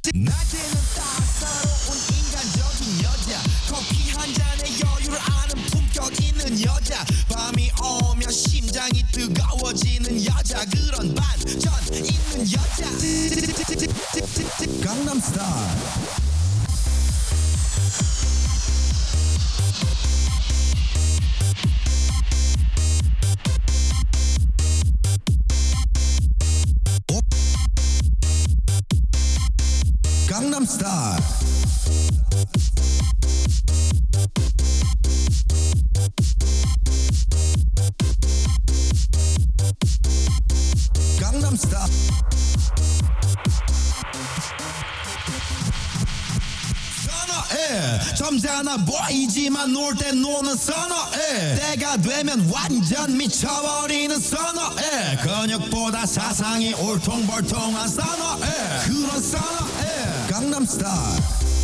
낮에는 따사로운 인간적인 여자, 커피 한 잔에 여유를 아는 품격 있는 여자, 밤이 오면 심장이 뜨거워지는 여자, 그런 반전 있는 여자. 강남스타일. 강남스타일. 강남스타일. 선어해. 점잖아 보이지만 놀 땐 노는 선어해. 때가 되면 완전 미쳐버리는 선어해. 근육보다 사상이 울퉁불퉁한 선어해. 그런 선어해. 강남스타일.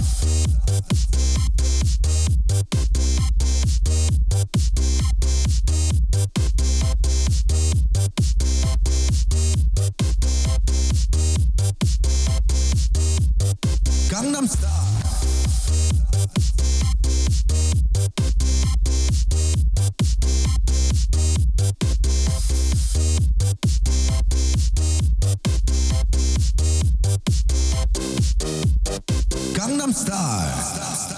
강남스타일. 강남스타일.